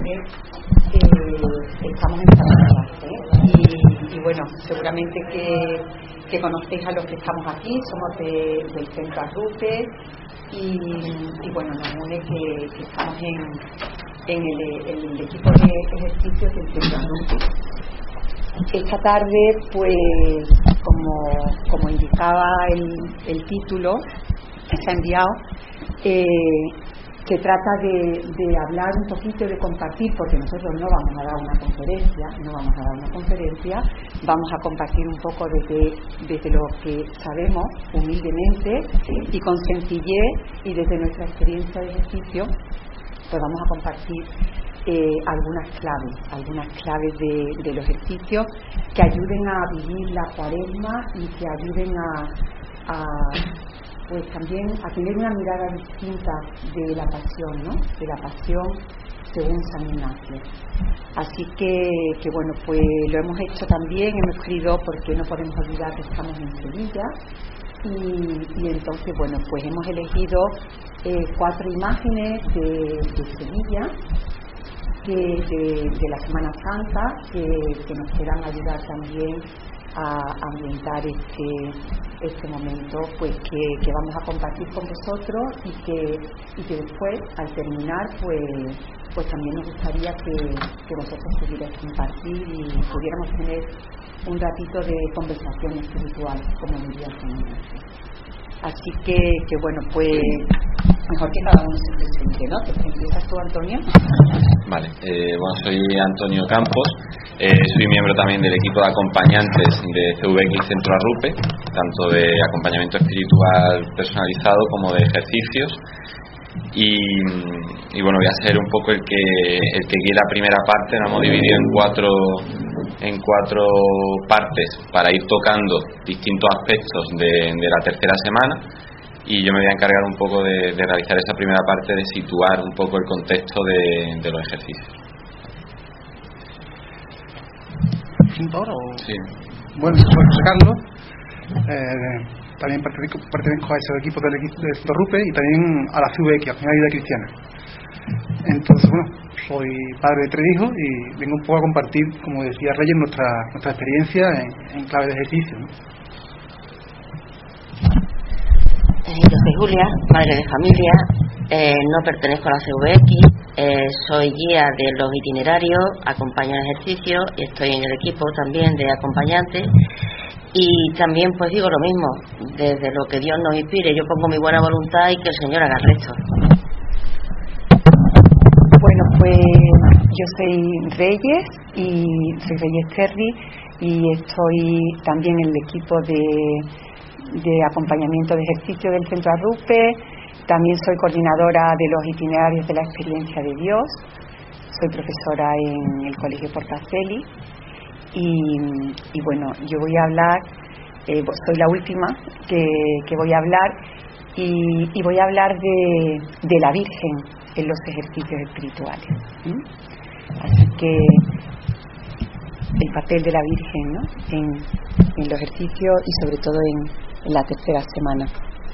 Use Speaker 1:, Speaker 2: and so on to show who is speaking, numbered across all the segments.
Speaker 1: tarde estamos en Zaragoza, y bueno, seguramente que conocéis a los que estamos aquí, somos del Centro Arrupe, y bueno, nos une que estamos en el equipo de ejercicios del Centro Arrupe. Esta tarde, pues, como indicaba el título que se ha enviado, se trata de hablar un poquito, de compartir, porque nosotros no vamos a dar una conferencia, vamos a compartir un poco desde lo que sabemos, humildemente y con sencillez, y desde nuestra experiencia de ejercicio, pues vamos a compartir algunas claves de los ejercicios que ayuden a vivir la Cuaresma y que ayuden pues también a tener una mirada distinta de la pasión, ¿no? De la pasión según San Ignacio. Así que bueno, pues lo hemos hecho también, hemos escrito porque no podemos olvidar que estamos en Sevilla, y entonces bueno, pues hemos elegido 4 imágenes de Sevilla, de la Semana Santa, que nos quieran ayudar también a ambientar este momento, pues que vamos a compartir con vosotros, y que después, al terminar, pues también nos gustaría que vosotros pudierais compartir y pudiéramos tener un ratito de conversación espiritual, como diría San Ignacio. Así que bueno, pues mejor que cada uno se presente, ¿no? ¿Empiezas tú, Antonio?
Speaker 2: Vale, bueno, soy Antonio Campos, soy miembro también del equipo de acompañantes de CVX Centro Arrupe, tanto de acompañamiento espiritual personalizado como de ejercicios, y bueno, voy a ser un poco el que guíe la primera parte. Nos hemos dividido en cuatro partes para ir tocando distintos aspectos de la tercera semana, y yo me voy a encargar un poco de realizar esa primera parte, de situar un poco el contexto de los ejercicios.
Speaker 3: ¿Ahora?
Speaker 2: Sí.
Speaker 3: Bueno, soy José Carlos, también pertenezco a ese equipo del Centro Arrupe y también a la CVX, a la Vida Cristiana. Entonces, bueno, soy padre de 3 hijos y vengo un poco a compartir, como decía Reyes, nuestra experiencia en clave de ejercicio, ¿no?
Speaker 4: Yo soy Julia, madre de familia, no pertenezco a la CVX, soy guía de los itinerarios, acompaño en ejercicio y estoy en el equipo también de acompañantes, y también pues digo lo mismo, desde lo que Dios nos inspire, yo pongo mi buena voluntad y que el Señor haga el resto.
Speaker 1: Bueno, pues yo soy Reyes, y soy Reyes Terry, y estoy también en el equipo de acompañamiento de ejercicio del Centro Arrupe. También soy coordinadora de los itinerarios de la experiencia de Dios, soy profesora en el Colegio Portaceli, y bueno, yo voy a hablar, soy la última que voy a hablar, y voy a hablar de la Virgen en los ejercicios espirituales. Así que el papel de la Virgen, ¿no? en los ejercicios, y sobre todo en la tercera semana.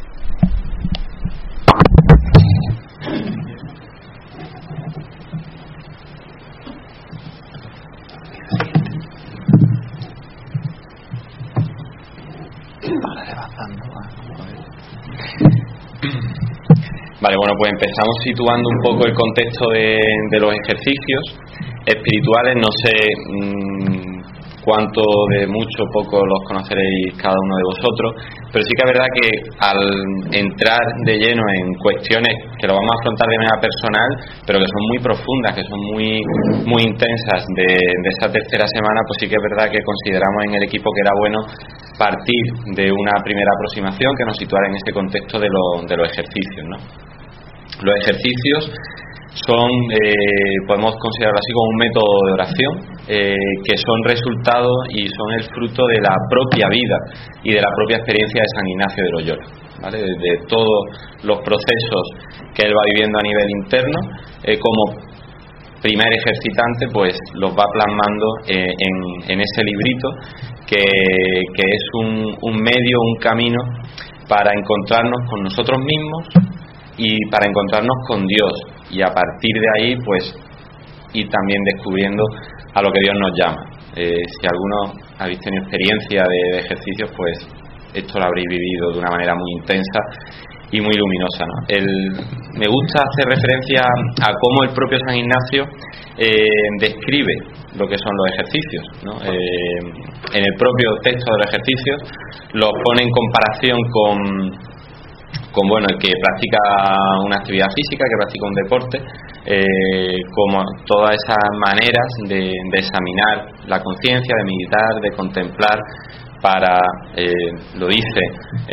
Speaker 2: Vale, bueno, pues empezamos situando un poco el contexto de los ejercicios espirituales. No sé cuánto de mucho o poco los conoceréis cada uno de vosotros, pero sí que es verdad que al entrar de lleno en cuestiones que lo vamos a afrontar de manera personal, pero que son muy profundas, que son muy intensas de esa tercera semana, pues sí que es verdad que consideramos en el equipo que era bueno partir de una primera aproximación que nos situara en ese contexto de los ejercicios, ¿no? Los ejercicios son, podemos considerarlo así, como un método de oración, que son resultado y son el fruto de la propia vida y de la propia experiencia de San Ignacio de Loyola, ¿vale? De todos los procesos que él va viviendo a nivel interno, como primer ejercitante, pues los va plasmando en ese librito que es un medio, un camino para encontrarnos con nosotros mismos y para encontrarnos con Dios, y a partir de ahí pues y también descubriendo a lo que Dios nos llama. Si alguno habéis tenido experiencia de ejercicios, pues esto lo habréis vivido de una manera muy intensa y muy luminosa, ¿no? Me gusta hacer referencia a cómo el propio San Ignacio describe lo que son los ejercicios, ¿no? En el propio texto de los ejercicios los pone en comparación con bueno, el que practica una actividad física, que practica un deporte, como todas esas maneras de examinar la conciencia, de meditar, de contemplar, para, lo dice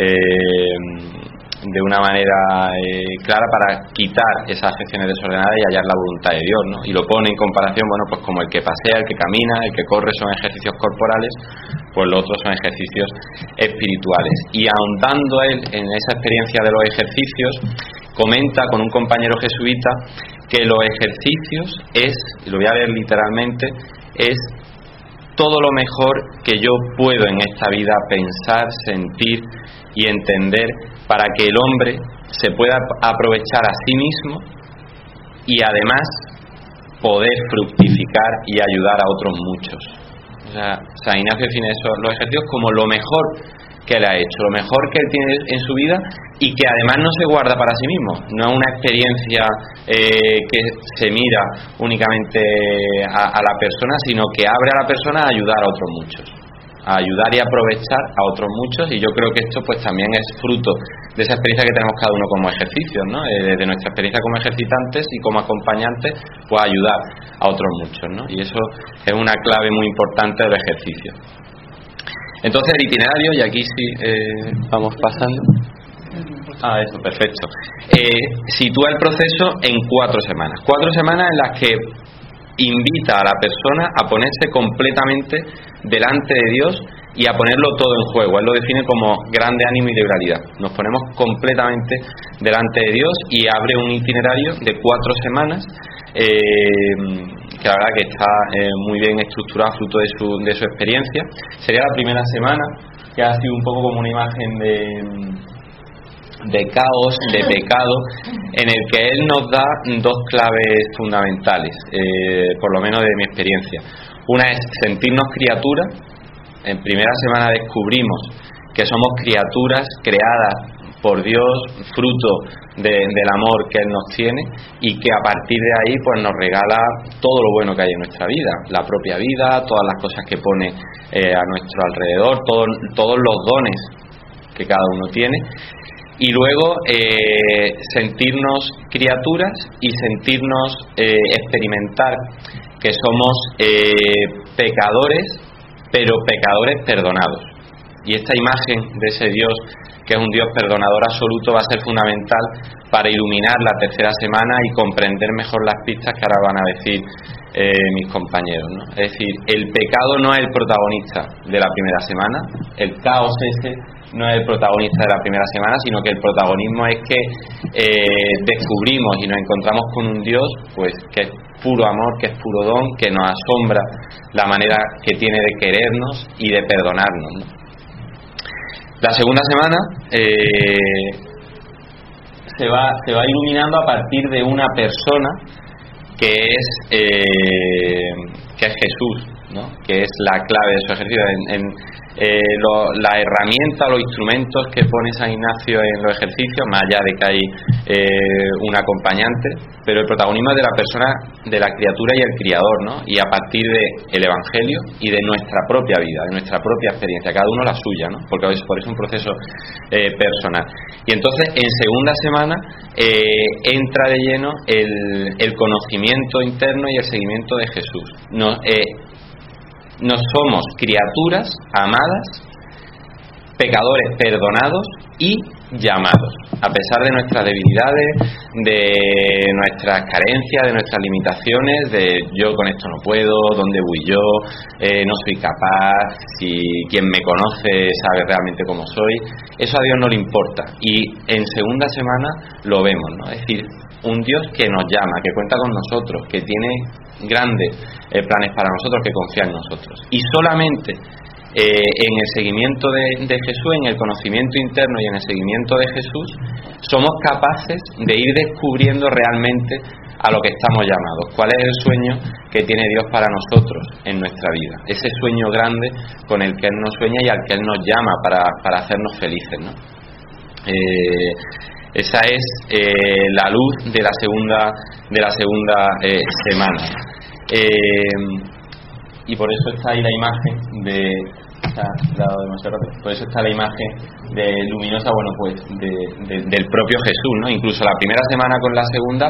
Speaker 2: de una manera clara, para quitar esas afecciones desordenadas y hallar la voluntad de Dios, ¿no? Y lo pone en comparación, bueno, pues como el que pasea, el que camina, el que corre son ejercicios corporales, pues los otros son ejercicios espirituales. Y ahondando él en esa experiencia de los ejercicios, comenta con un compañero jesuita que los ejercicios es, y lo voy a leer literalmente, es todo lo mejor que yo puedo en esta vida pensar, sentir y entender, para que el hombre se pueda aprovechar a sí mismo y además poder fructificar y ayudar a otros muchos. O sea, San Ignacio define eso, los ejercicios como lo mejor que él ha hecho, lo mejor que él tiene en su vida, y que además no se guarda para sí mismo, no es una experiencia que se mira únicamente a la persona, sino que abre a la persona a ayudar a otros muchos, a ayudar y aprovechar a otros muchos. Y yo creo que esto pues también es fruto de esa experiencia que tenemos cada uno como ejercicios, ¿no? De nuestra experiencia como ejercitantes y como acompañantes, pues ayudar a otros muchos, ¿no? Y eso es una clave muy importante del ejercicio. Entonces el itinerario, y aquí sí vamos pasando. Eso, perfecto. Sitúa el proceso en 4 semanas. 4 semanas en las que invita a la persona a ponerse completamente delante de Dios y a ponerlo todo en juego. Él lo define como grande ánimo y liberalidad. Nos ponemos completamente delante de Dios y abre un itinerario de 4 semanas que la verdad que está muy bien estructurado, fruto de su experiencia. Sería la primera semana, que ha sido un poco como una imagen de caos, de pecado, en el que él nos da 2 claves fundamentales, por lo menos de mi experiencia. Una es sentirnos criaturas. En primera semana descubrimos que somos criaturas creadas por Dios, fruto del amor que Él nos tiene, y que a partir de ahí pues nos regala todo lo bueno que hay en nuestra vida, la propia vida, todas las cosas que pone a nuestro alrededor, todos los dones que cada uno tiene. Y luego sentirnos criaturas y sentirnos experimentar que somos pecadores, pero pecadores perdonados. Y esta imagen de ese Dios, que es un Dios perdonador absoluto, va a ser fundamental para iluminar la tercera semana y comprender mejor las pistas que ahora van a decir mis compañeros, ¿no? Es decir, el pecado no es el protagonista de la primera semana, el caos ese no es el protagonista de la primera semana, sino que el protagonismo es que descubrimos y nos encontramos con un Dios pues que es puro amor, que es puro don, que nos asombra la manera que tiene de querernos y de perdonarnos, ¿no? La segunda semana se va iluminando a partir de una persona que es Jesús, ¿no? Que es la clave de su ejercicio. La herramienta, los instrumentos que pone San Ignacio en los ejercicios, más allá de que hay un acompañante, pero el protagonismo es de la persona, de la criatura y el criador, ¿no? Y a partir del Evangelio y de nuestra propia vida, de nuestra propia experiencia, cada uno la suya, ¿no? Porque por eso es un proceso personal. Y entonces en segunda semana entra de lleno el conocimiento interno y el seguimiento de Jesús. No somos criaturas amadas, pecadores perdonados y llamados, a pesar de nuestras debilidades, de nuestras carencias, de nuestras limitaciones, de yo con esto no puedo, dónde voy yo, no soy capaz, si quien me conoce sabe realmente cómo soy. Eso a Dios no le importa, y en segunda semana lo vemos, ¿no? Es decir, un Dios que nos llama, que cuenta con nosotros, que tiene grandes planes para nosotros, que confía en nosotros. Y solamente en el seguimiento de Jesús, en el conocimiento interno y en el seguimiento de Jesús, somos capaces de ir descubriendo realmente a lo que estamos llamados, cuál es el sueño que tiene Dios para nosotros en nuestra vida, ese sueño grande con el que Él nos sueña y al que Él nos llama para hacernos felices, ¿no? Esa es la luz de la segunda semana, y por eso está ahí la imagen por eso está la imagen de luminosa, bueno, pues del propio Jesús, ¿no? Incluso la primera semana con la segunda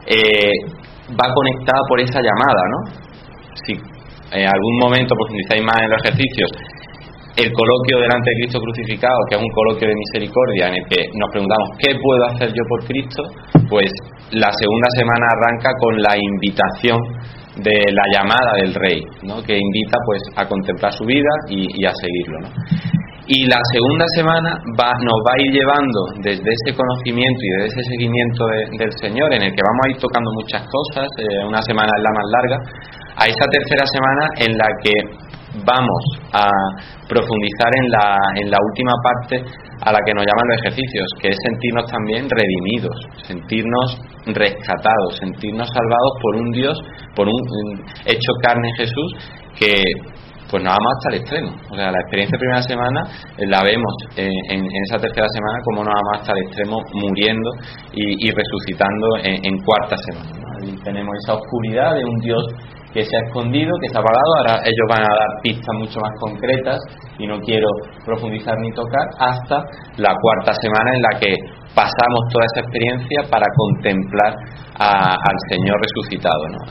Speaker 2: va conectada por esa llamada, ¿no? Si en algún momento profundizáis más en los ejercicios, el coloquio delante de Cristo crucificado, que es un coloquio de misericordia en el que nos preguntamos ¿qué puedo hacer yo por Cristo? Pues la segunda semana arranca con la invitación de la llamada del Rey, ¿no? Que invita pues a contemplar su vida y a seguirlo, ¿no? Y la segunda semana nos va a ir llevando desde ese conocimiento y desde ese seguimiento del Señor, en el que vamos a ir tocando muchas cosas, una semana es la más larga, a esa tercera semana en la que vamos a profundizar en la última parte a la que nos llaman los ejercicios, que es sentirnos también redimidos, sentirnos rescatados, sentirnos salvados por un Dios, por un hecho carne en Jesús, que pues nos vamos hasta el extremo. O sea, la experiencia de primera semana la vemos en esa tercera semana como nos vamos hasta el extremo, muriendo y resucitando en cuarta semana, ¿no? Ahí tenemos esa oscuridad de un Dios que se ha escondido, que se ha apagado. Ahora ellos van a dar pistas mucho más concretas y no quiero profundizar ni tocar hasta la cuarta semana, en la que pasamos toda esa experiencia para contemplar al Señor resucitado, ¿no?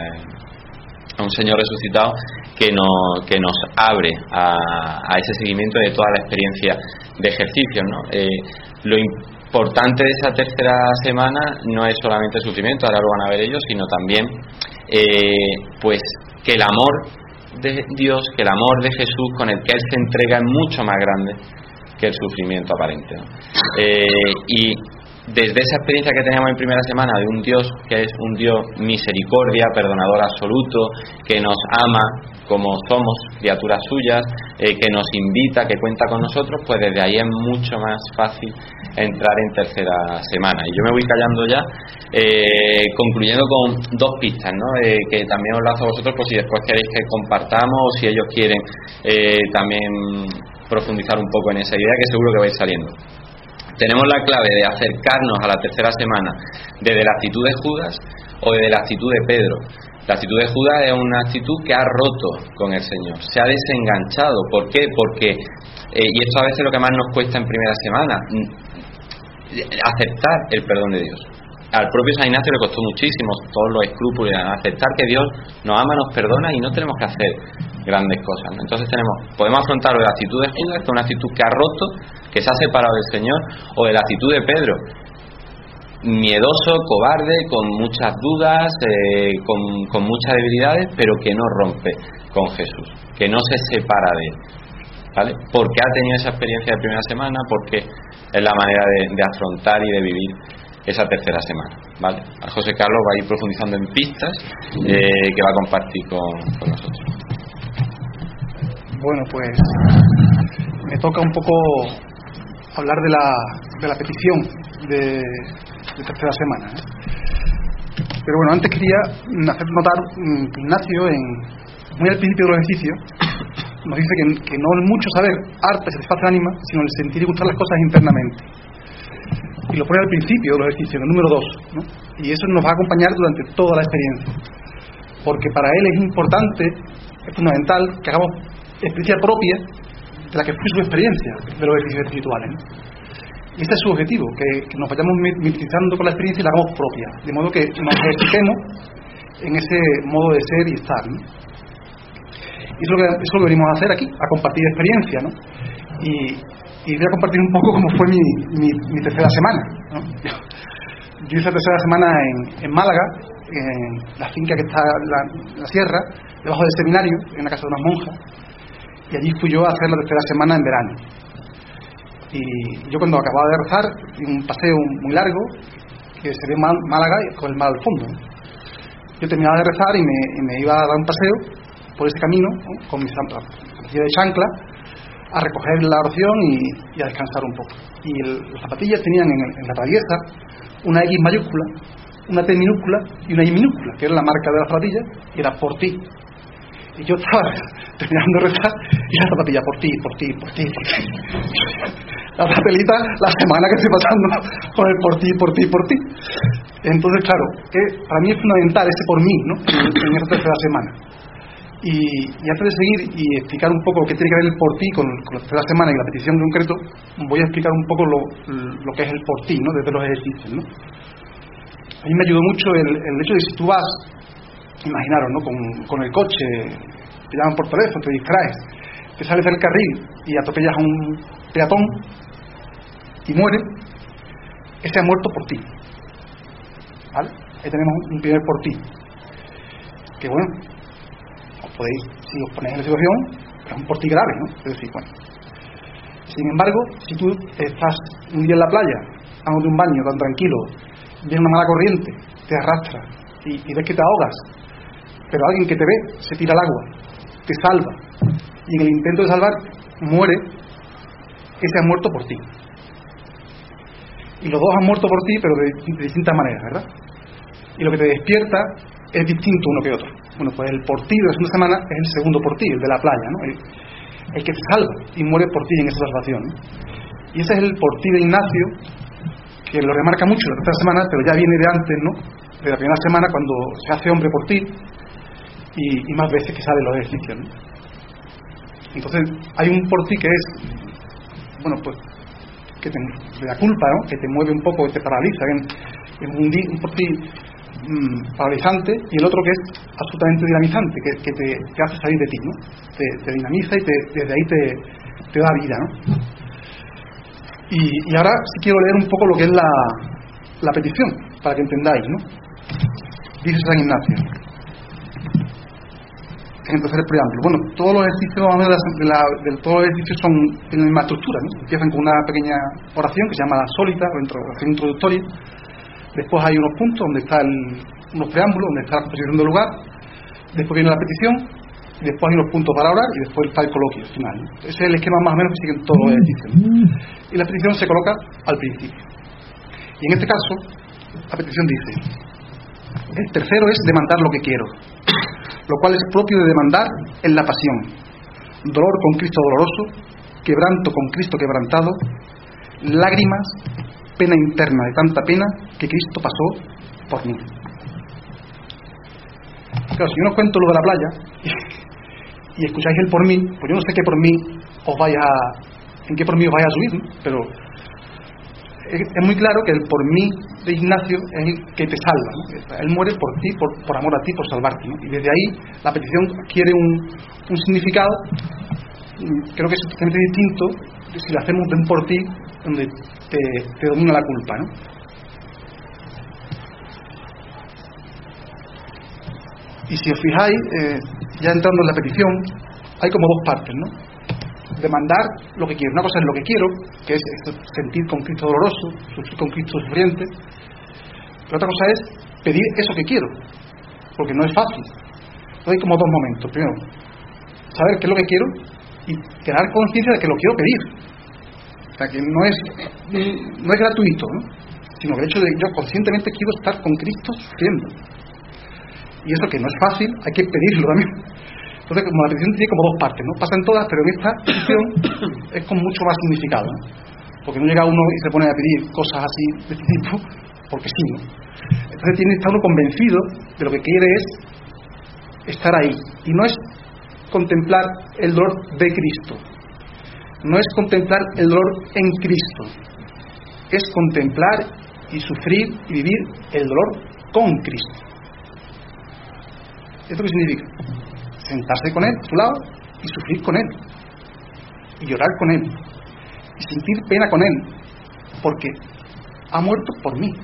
Speaker 2: A un Señor resucitado que nos abre a ese seguimiento de toda la experiencia de ejercicios, ¿no? Lo importante de esa tercera semana no es solamente el sufrimiento, ahora lo van a ver ellos, sino también pues que el amor de Dios, que el amor de Jesús con el que Él se entrega es mucho más grande que el sufrimiento aparente, ¿no? Y desde esa experiencia que teníamos en primera semana de un Dios que es un Dios misericordia, perdonador absoluto, que nos ama como somos, criaturas suyas, que nos invita, que cuenta con nosotros, pues desde ahí es mucho más fácil entrar en tercera semana. Y yo me voy callando ya, concluyendo con dos pistas, ¿no? Que también os lanzo a vosotros por si después queréis que compartamos o si ellos quieren también profundizar un poco en esa idea, que seguro que vais saliendo. Tenemos la clave de acercarnos a la tercera semana desde la actitud de Judas o desde la actitud de Pedro. La actitud de Judas es una actitud que ha roto con el Señor, se ha desenganchado. ¿Por qué? Porque, y esto a veces es lo que más nos cuesta en primera semana, aceptar el perdón de Dios. Al propio San Ignacio le costó muchísimo todos los escrúpulos, aceptar que Dios nos ama, nos perdona y no tenemos que hacer grandes cosas, ¿no? Entonces podemos afrontarlo de la actitud de Judas, que es una actitud que ha roto, que se ha separado del Señor, o de la actitud de Pedro, miedoso, cobarde, con muchas dudas, con muchas debilidades, pero que no rompe con Jesús, que no se separa de Él, ¿vale? Porque ha tenido esa experiencia de primera semana, porque es la manera de afrontar y de vivir esa tercera semana, ¿vale? A José Carlos va a ir profundizando en pistas que va a compartir con nosotros.
Speaker 3: Bueno, pues me toca un poco hablar de la petición de tercera semana, ¿eh? Pero bueno, antes quería hacer notar que Ignacio, muy al principio del ejercicio, nos dice que no el mucho saber harta y satisface el ánima, sino el sentir y gustar las cosas internamente. Y lo pone al principio del ejercicio, en el número 2, ¿no? Y eso nos va a acompañar durante toda la experiencia, porque para él es importante, es fundamental que hagamos experiencia propia de la que fue su experiencia de los ejercicios espirituales, ¿no? Y este es su objetivo, que nos vayamos mimetizando con la experiencia y la hagamos propia, de modo que nos ejercitemos en ese modo de ser y estar, ¿no? Y eso es lo que venimos a hacer aquí, a compartir experiencia, ¿no? Y voy a compartir un poco cómo fue mi tercera semana, ¿no? Yo hice la tercera semana en Málaga, en la finca que está en la sierra, debajo del seminario, en la casa de unas monjas, y allí fui yo a hacer la tercera semana en verano. Y yo, cuando acababa de rezar, un paseo muy largo, que se ve Málaga con el mar al fondo, ¿no? Yo terminaba de rezar y me iba a dar un paseo por ese camino, ¿no? Con mi zapatilla de chancla, a recoger la oración y a descansar un poco. Y las zapatillas tenían en la traviesa una X mayúscula una T minúscula y una I minúscula, que era la marca de la zapatilla, y era por ti. Y yo estaba terminando de rezar y la zapatilla por ti. La papelita, la semana que estoy pasando con el por ti. Entonces, claro, para mí es fundamental ese por mí, ¿no? En esta tercera semana. Y antes de seguir y explicar un poco qué tiene que ver el por ti con la tercera semana y la petición en concreto, voy a explicar un poco lo que es el por ti, ¿no? Desde los ejercicios, ¿no? A mí me ayudó mucho el hecho de si tú vas, imaginaros, ¿no? Con el coche, te llaman por teléfono, te distraes, te sales del carril y atropellas a un peatón y muere, ese ha muerto por ti, ¿vale? Ahí tenemos un primer por ti, que bueno, si os ponéis en la situación, es un por ti grave, ¿no? Es decir, bueno, sin embargo, si tú estás un día en la playa, dándote un baño tan tranquilo, viene una mala corriente, te arrastra y ves que te ahogas, pero alguien que te ve se tira al agua, te salva, y en el intento de salvar muere, ese ha muerto por ti. Y los dos han muerto por ti, pero de distintas maneras, ¿verdad? Y lo que te despierta es distinto uno que otro. Bueno, pues el por ti de la segunda semana es el segundo por ti, el de la playa, ¿no? El que te salva y muere por ti en esa salvación, ¿no? Y ese es el por ti de Ignacio, que lo remarca mucho la tercera semana, pero ya viene de antes, ¿no? De la primera semana, cuando se hace hombre por ti, y más veces que sale los ejercicios, ¿no? Entonces hay un por ti que es, bueno, pues que te da culpa, ¿no? Que te mueve un poco, te paraliza, es un por ti paralizante, y el otro que es absolutamente dinamizante, que te hace salir de ti, ¿no? Te dinamiza y desde ahí te da vida, ¿no? Y ahora sí quiero leer un poco lo que es la petición, para que entendáis, ¿no? Dice San Ignacio en el tercer preámbulo. Bueno, todos los ejercicios todos los ejercicios tienen la misma estructura, ¿no? Empiezan con una pequeña oración que se llama la sólita o oración introductoria. Después hay unos puntos donde está unos preámbulos, donde está la composición del lugar. Después viene la petición, y después hay unos puntos para orar, y después está el coloquio final, ¿no? Ese es el esquema más o menos que siguen todos los ejercicios, ¿no? Y la petición se coloca al principio. Y en este caso, la petición dice: el tercero es demandar lo que quiero, lo cual es propio de demandar en la pasión. Dolor con Cristo doloroso, quebranto con Cristo quebrantado, lágrimas, pena interna de tanta pena que Cristo pasó por mí. Claro, si yo no os cuento lo de la playa y escucháis el por mí, pues yo no sé qué por mí en qué por mí os vais a subir, ¿no? Pero es muy claro que el por mí de Ignacio es el que te salva, ¿no? Él muere por ti, por amor a ti, por salvarte, ¿no? Y desde ahí la petición adquiere un significado, creo que es totalmente distinto de si la hacemos de un por ti donde te domina la culpa, ¿no? Y si os fijáis, ya entrando en la petición, hay como dos partes, ¿no? Demandar lo que quiero. Una cosa es lo que quiero, que es sentir con Cristo doloroso, sufrir con Cristo sufriente. Pero otra cosa es pedir eso que quiero, porque no es fácil. Entonces hay como dos momentos. Primero, saber qué es lo que quiero y crear conciencia de que lo quiero pedir. O sea, que no es gratuito, ¿no? Sino que el hecho de yo conscientemente quiero estar con Cristo sufriendo. Y eso que no es fácil, hay que pedirlo también. Entonces, como la petición tiene como dos partes, ¿no? Pasan todas, pero en esta petición es con mucho más significado, ¿no? Porque no llega uno y se pone a pedir cosas así de este tipo, porque sí, ¿no? Entonces está uno convencido de lo que quiere es estar ahí. Y no es contemplar el dolor de Cristo, no es contemplar el dolor en Cristo, es contemplar y sufrir y vivir el dolor con Cristo. ¿Esto qué significa? Sentarse con Él a su lado y sufrir con Él y llorar con Él y sentir pena con Él, porque ha muerto por mí.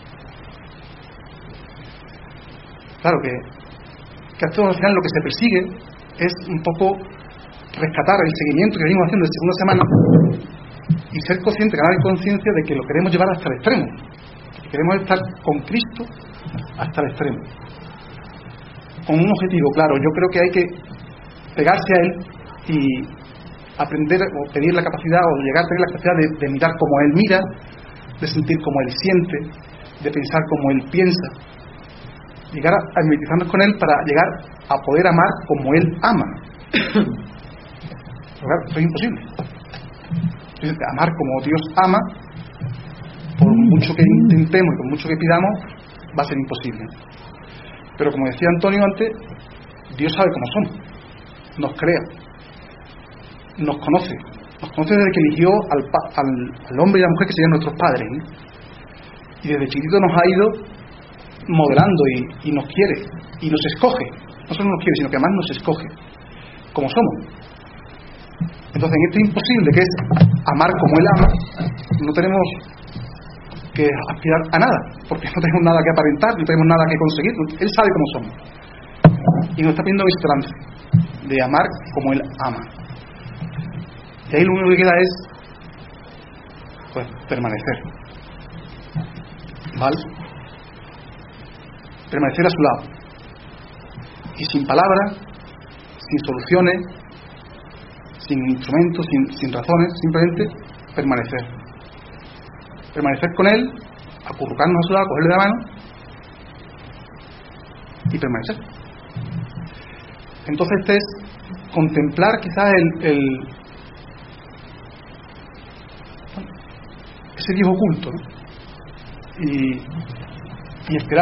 Speaker 3: Claro que a todos al final lo que se persigue es un poco rescatar el seguimiento que venimos haciendo de segunda semana y ser consciente, ganar conciencia de que lo queremos llevar hasta el extremo, que queremos estar con Cristo hasta el extremo, con un objetivo claro. Yo creo que hay que pegarse a Él y aprender o pedir la capacidad o llegar a tener la capacidad de mirar como Él mira, de sentir como Él siente, de pensar como Él piensa, llegar a mimetizarnos con Él para llegar a poder amar como Él ama. Pero claro, eso es imposible. Entonces, amar como Dios ama, por mucho que intentemos y por mucho que pidamos, va a ser imposible. Pero como decía Antonio antes, Dios sabe cómo somos, nos crea, nos conoce desde que eligió al hombre y a la mujer que serían nuestros padres, ¿eh? Y desde chiquito nos ha ido modelando y nos quiere y nos escoge. No solo nos quiere, sino que además nos escoge como somos. Entonces, en este imposible que es amar como Él ama, no tenemos que aspirar a nada, porque no tenemos nada que aparentar, no tenemos nada que conseguir. Él sabe cómo somos y nos está pidiendo ese trance de amar como Él ama. Y ahí lo único que queda es pues permanecer, ¿vale? Permanecer a su lado y sin palabras, sin soluciones, sin instrumentos, sin razones, simplemente permanecer con Él, acurrucarnos a su lado, cogerle la mano y permanecer. Entonces este es contemplar quizás ese Dios oculto, ¿no? y esperar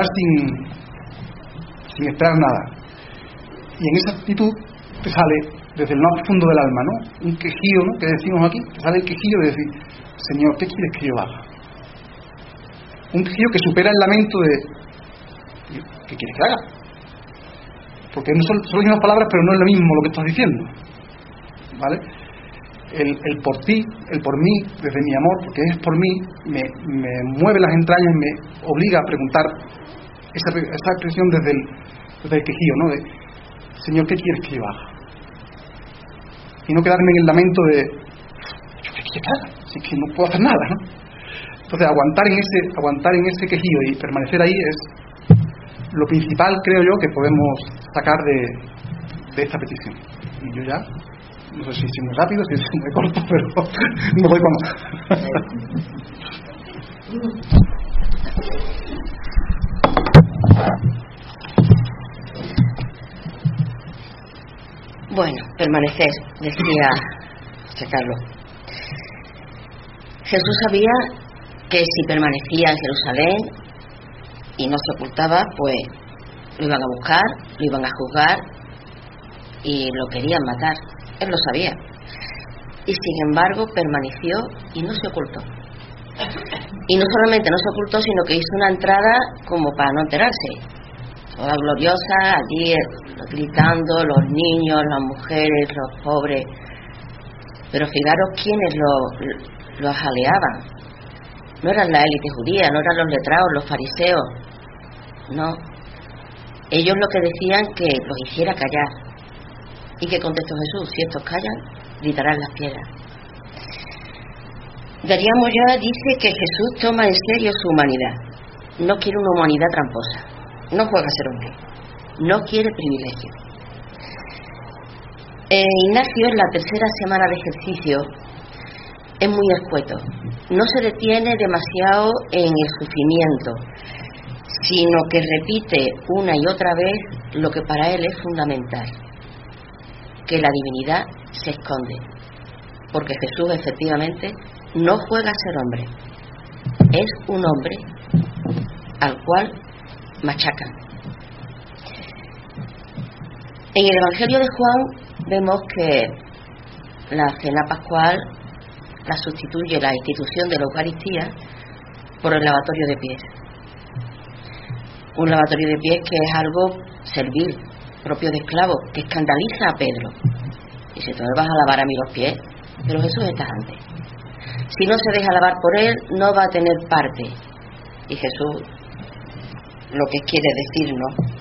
Speaker 3: sin esperar nada. Y en esa actitud te sale desde el más profundo del alma, ¿no? Un quejido, ¿no? Que decimos aquí, te sale el quejido de decir: Señor, ¿qué quieres que yo haga? Un quejido que supera el lamento de ¿qué quieres que haga? Porque no son las mismas palabras, pero no es lo mismo lo que estás diciendo, ¿vale? El por ti, el por mí, desde mi amor, porque es por mí, me mueve las entrañas y me obliga a preguntar esa expresión desde el quejido, ¿no? De Señor, ¿qué quieres que yo haga? Y no quedarme en el lamento de ¿yo qué quieres que haga? Así que no puedo hacer nada, ¿no? Entonces aguantar en ese quejido y permanecer ahí es lo principal, creo yo, que podemos sacar de esta petición. Y yo ya no sé si es muy rápido, si es muy corto, pero no voy con más.
Speaker 4: Bueno, permanecer, decía José Carlos. Jesús sabía que si permanecía en Jerusalén y no se ocultaba, pues lo iban a buscar, lo iban a juzgar y lo querían matar. Él lo sabía. Y sin embargo permaneció y no se ocultó. Y no solamente no se ocultó, sino que hizo una entrada como para no enterarse. Toda gloriosa, allí gritando, los niños, las mujeres, los pobres. Pero fijaros quiénes lo jaleaban. No eran la élite judía, no eran los letrados, los fariseos. No. Ellos lo que decían que los hiciera callar. ¿Y qué contestó Jesús? Si estos callan, gritarán las piedras. Darío Moya dice que Jesús toma en serio su humanidad. No quiere una humanidad tramposa. No juega a ser hombre. No quiere privilegio. Ignacio, en la tercera semana de ejercicio, es muy escueto. No se detiene demasiado en el sufrimiento, sino que repite una y otra vez lo que para él es fundamental: que la divinidad se esconde, porque Jesús efectivamente no juega a ser hombre, es un hombre al cual machacan. En el Evangelio de Juan vemos que la cena pascual la sustituye la institución de la Eucaristía por el lavatorio de pies. Un lavatorio de pies que es algo servil, propio de esclavo, que escandaliza a Pedro. Dice: tú me vas a lavar a mí los pies, pero Jesús está antes. Si no se deja lavar por él, no va a tener parte. Y Jesús lo que quiere decirnos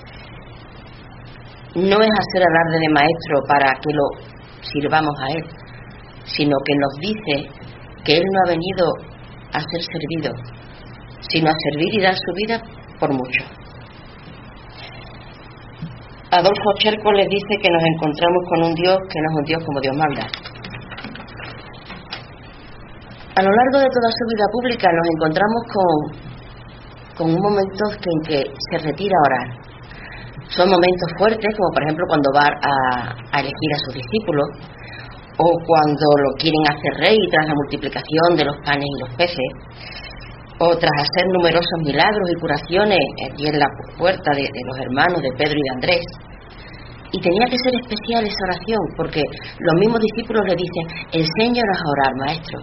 Speaker 4: no es hacer alarde de maestro para que lo sirvamos a él, sino que nos dice que él no ha venido a ser servido, sino a servir y dar su vida por muchos. Adolfo Cherco les dice que nos encontramos con un Dios que no es un Dios como Dios manda. A lo largo de toda su vida pública nos encontramos con un momento en que se retira a orar. Son momentos fuertes, como por ejemplo cuando va a elegir a sus discípulos, o cuando lo quieren hacer rey tras la multiplicación de los panes y los peces, o tras hacer numerosos milagros y curaciones allí en la puerta de los hermanos de Pedro y de Andrés. Y tenía que ser especial esa oración, porque los mismos discípulos le dicen: enséñanos a orar, maestro.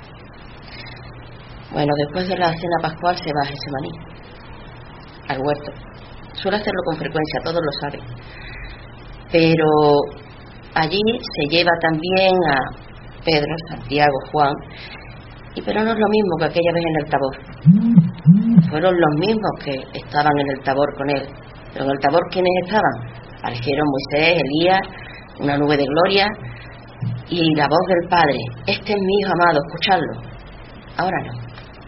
Speaker 4: Bueno, después de la cena pascual se va a Getsemaní, al huerto. Suele hacerlo con frecuencia, todos lo saben. Pero allí se lleva también a Pedro, Santiago, Juan, pero no es lo mismo que aquella vez en el Tabor. Fueron los mismos que estaban en el Tabor con él. Pero en el Tabor, ¿quiénes estaban? Aparecieron Moisés, Elías, una nube de gloria y la voz del Padre: este es mi Hijo amado, escuchadlo. Ahora no.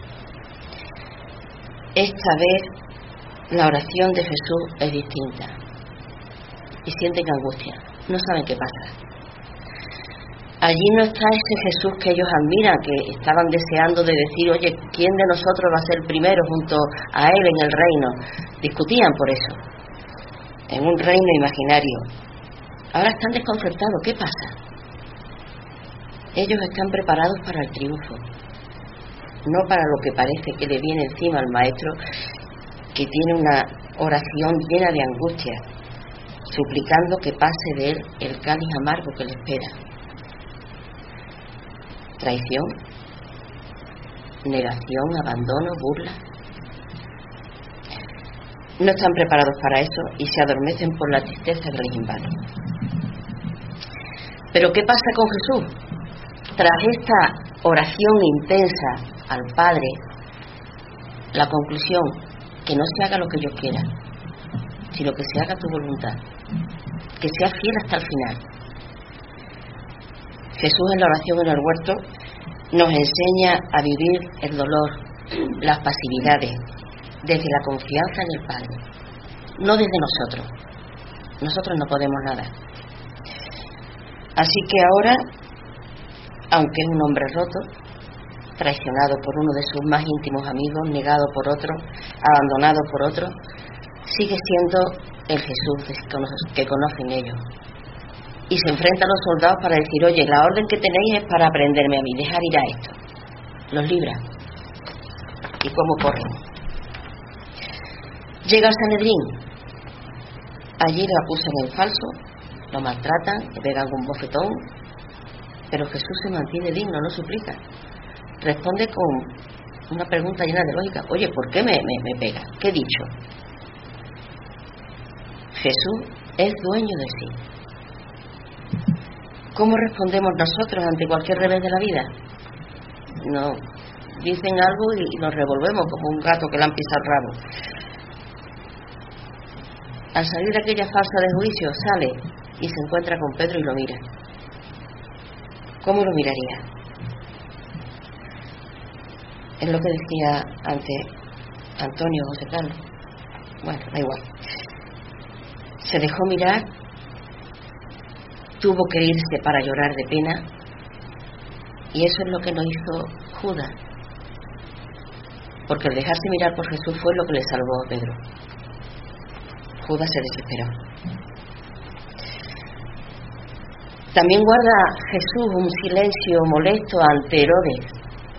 Speaker 4: Esta vez la oración de Jesús es distinta y sienten angustia, no saben qué pasa. Allí no está ese Jesús que ellos admiran, que estaban deseando de decir: oye, ¿quién de nosotros va a ser primero junto a él en el reino? Discutían por eso, en un reino imaginario. Ahora están desconcertados. ¿Qué pasa? Ellos están preparados para el triunfo, no para lo que parece que le viene encima al maestro, que tiene una oración llena de angustia, suplicando que pase de él el cáliz amargo que le espera. Traición, negación, abandono, burla. No están preparados para eso y se adormecen por la tristeza que les invade. Pero ¿qué pasa con Jesús? Tras esta oración intensa al Padre, la conclusión: que no se haga lo que yo quiera, sino que se haga tu voluntad, que sea fiel hasta el final. Jesús en la oración en el huerto nos enseña a vivir el dolor, las pasividades, desde la confianza en el Padre, no desde nosotros. Nosotros no podemos nada. Así que ahora, aunque es un hombre roto, traicionado por uno de sus más íntimos amigos, negado por otro, abandonado por otro, sigue siendo el Jesús que conocen ellos. Y se enfrenta a los soldados para decir: oye, la orden que tenéis es para prenderme a mí, dejar ir a esto. Los libra. ¿Y cómo corren? Llega al Sanedrín. Allí lo acusan en falso, lo maltratan, le pegan un bofetón, pero Jesús se mantiene digno, no suplica. Responde con una pregunta llena de lógica: oye, ¿por qué me pega? ¿Qué he dicho? Jesús es dueño de sí. ¿Cómo respondemos nosotros ante cualquier revés de la vida? No, dicen algo y nos revolvemos como un gato que le han pisado el rabo. Al salir de aquella farsa de juicio, sale y se encuentra con Pedro y lo mira. ¿Cómo lo miraría? Es lo que decía antes Antonio José Carlos. Bueno, da igual. Se dejó mirar, tuvo que irse para llorar de pena, y eso es lo que no hizo Judas, porque el dejarse mirar por Jesús fue lo que le salvó a Pedro. Judas se desesperó. También guarda Jesús un silencio molesto ante Herodes.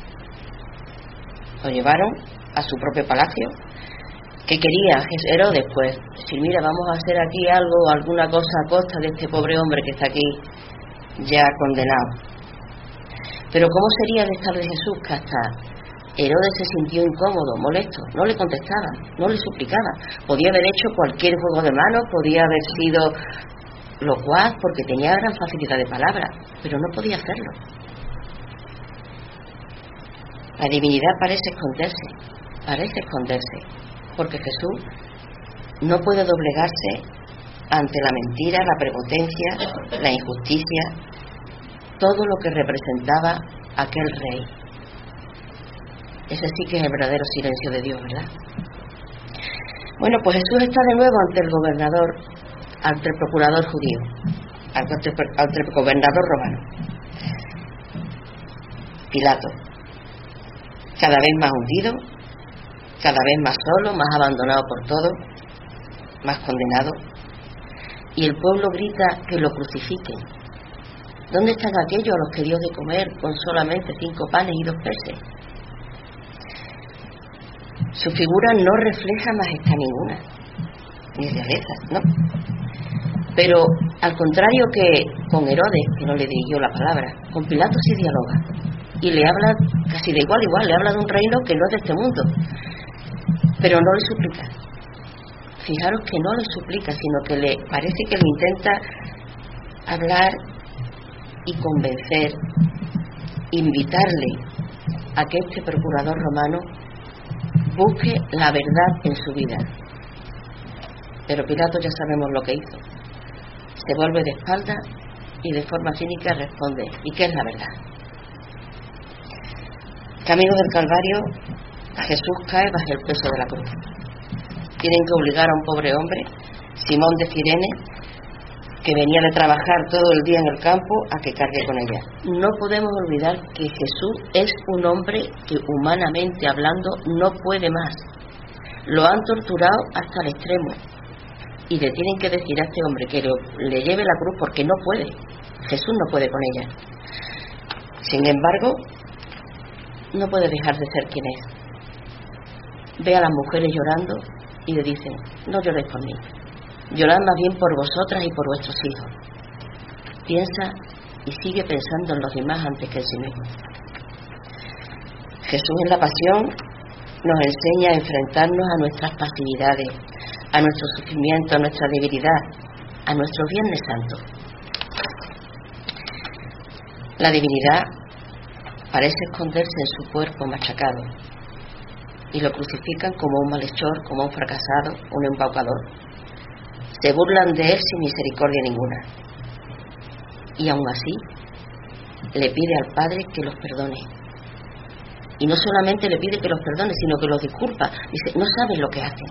Speaker 4: Lo llevaron a su propio palacio. ¿Qué quería Herodes? Pues decir: mira, vamos a hacer aquí algo, alguna cosa a costa de este pobre hombre que está aquí ya condenado. Pero ¿cómo sería de estar de Jesús que hasta Herodes se sintió incómodo, molesto? No le contestaba, no le suplicaba. Podía haber hecho cualquier juego de manos, podía haber sido locuaz porque tenía gran facilidad de palabra, pero no podía hacerlo. La divinidad parece esconderse, porque Jesús no puede doblegarse ante la mentira, la prepotencia, la injusticia, todo lo que representaba aquel rey. Ese sí que es el verdadero silencio de Dios, ¿verdad? Bueno, pues Jesús está de nuevo ante el gobernador, ante el procurador judío, ante el gobernador romano, Pilato, cada vez más hundido, cada vez más solo, más abandonado por todo, más condenado. Y el pueblo grita que lo crucifiquen. ¿Dónde están aquellos a los que dio de comer con solamente 5 panes y 2 peces? Su figura no refleja majestad ninguna, ni realeza, ¿no? Pero al contrario que con Herodes, que no le dirigió la palabra, con Pilato sí dialoga y le habla casi de igual a igual, le habla de un reino que no es de este mundo, pero no le suplica. Fijaros que no le suplica, sino que le parece que le intenta hablar y convencer, invitarle a que este procurador romano busque la verdad en su vida. Pero Pilato ya sabemos lo que hizo. Se vuelve de espalda y de forma cínica responde: ¿y qué es la verdad? Camino del Calvario, Jesús cae bajo el peso de la cruz. Tienen que obligar a un pobre hombre, Simón de Cirene, que venía de trabajar todo el día en el campo, a que cargue con ella. No podemos olvidar que Jesús es un hombre que, humanamente hablando, no puede más. Lo han torturado hasta el extremo y le tienen que decir a este hombre que le lleve la cruz porque no puede. Jesús no puede con ella. Sin embargo, no puede dejar de ser quien es. Ve a las mujeres llorando y le dicen: no lloréis por mí, llorad más bien por vosotras y por vuestros hijos. Piensa y sigue pensando en los demás antes que en sí mismo. Jesús en la pasión nos enseña a enfrentarnos a nuestras pasividades, a nuestro sufrimiento, a nuestra debilidad, a nuestro Viernes Santo. La divinidad parece esconderse en su cuerpo machacado y lo crucifican como un malhechor, como un fracasado, un embaucador. Se burlan de él sin misericordia ninguna. Y aún así le pide al Padre que los perdone. Y no solamente le pide que los perdone, sino que los disculpa. Dice: no saben lo que hacen.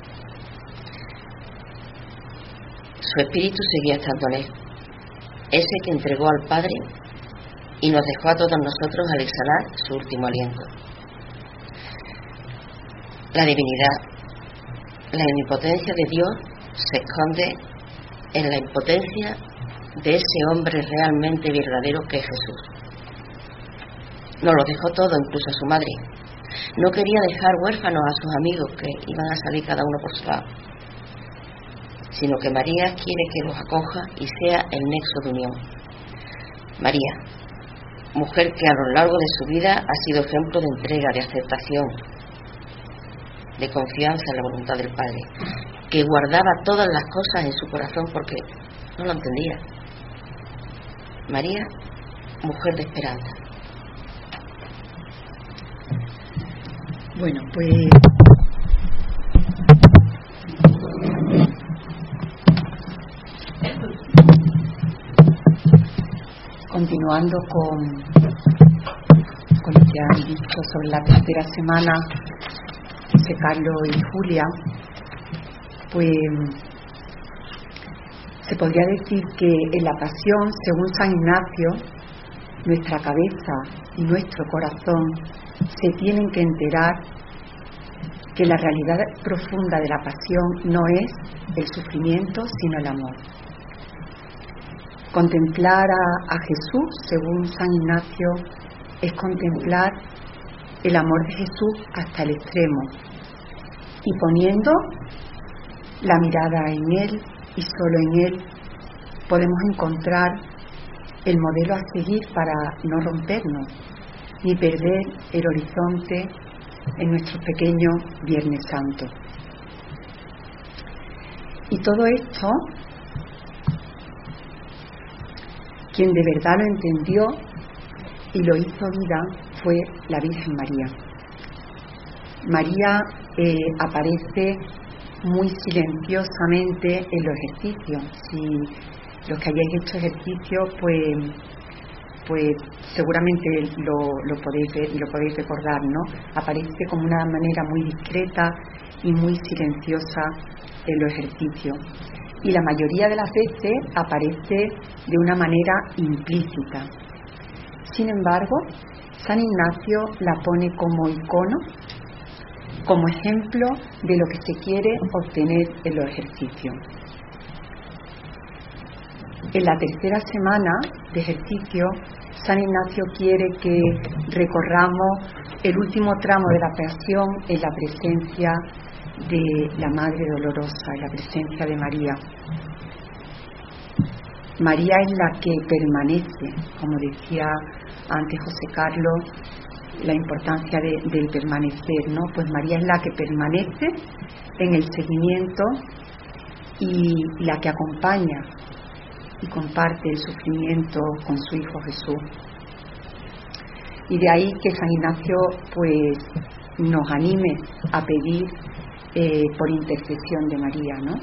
Speaker 4: Su espíritu seguía estando en él, ese que entregó al Padre y nos dejó a todos nosotros al exhalar su último aliento. La divinidad, la omnipotencia de Dios se esconde en la impotencia de ese hombre realmente verdadero que es Jesús. Nos lo dejó todo, incluso a su madre. No quería dejar huérfanos a sus amigos que iban a salir cada uno por su lado, sino que María quiere que los acoja y sea el nexo de unión. María, mujer que a lo largo de su vida ha sido ejemplo de entrega, de aceptación, de confianza en la voluntad del Padre, que guardaba todas las cosas en su corazón porque no lo entendía. María, mujer de esperanza.
Speaker 1: Bueno, pues continuando con lo que han dicho sobre la tercera semana, José Carlos y Julia, pues se podría decir que en la pasión, según San Ignacio, nuestra cabeza y nuestro corazón se tienen que enterar que la realidad profunda de la pasión no es el sufrimiento, sino el amor. Contemplar a Jesús, según San Ignacio, es contemplar el amor de Jesús hasta el extremo y poniendo la mirada en Él y solo en Él podemos encontrar el modelo a seguir para no rompernos ni perder el horizonte en nuestro pequeño Viernes Santo. Y todo esto, quien de verdad lo entendió y lo hizo vida fue la Virgen María. María aparece muy silenciosamente en los ejercicios. Si los que hayáis hecho ejercicio, pues seguramente lo podéis ver y lo podéis recordar, ¿no? Aparece como una manera muy discreta y muy silenciosa en los ejercicios. Y la mayoría de las veces aparece de una manera implícita. Sin embargo, San Ignacio la pone como icono, como ejemplo de lo que se quiere obtener en los ejercicios. En la tercera semana de ejercicio, San Ignacio quiere que recorramos el último tramo de la pasión en la presencia de la Madre Dolorosa, en la presencia de María. María es la que permanece, como decía antes José Carlos, la importancia del permanecer, ¿no? Pues María es la que permanece en el seguimiento y la que acompaña y comparte el sufrimiento con su Hijo Jesús. Y de ahí que San Ignacio pues nos anime a pedir por intercesión de María, ¿no?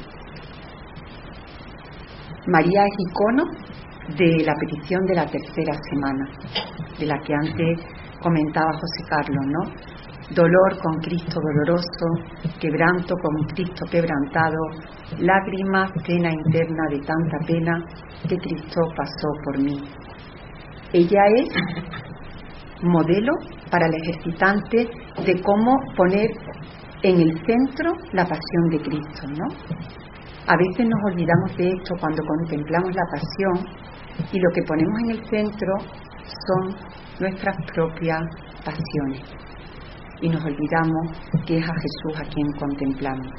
Speaker 1: María es icono de la petición de la tercera semana, de la que antes comentaba José Carlos, ¿no? Dolor con Cristo doloroso, quebranto con Cristo quebrantado, lágrimas, pena interna de tanta pena que Cristo pasó por mí. Ella es modelo para el ejercitante de cómo poner en el centro la pasión de Cristo, ¿no? A veces nos olvidamos de esto cuando contemplamos la pasión y lo que ponemos en el centro son nuestras propias pasiones y nos olvidamos que es a Jesús a quien contemplamos.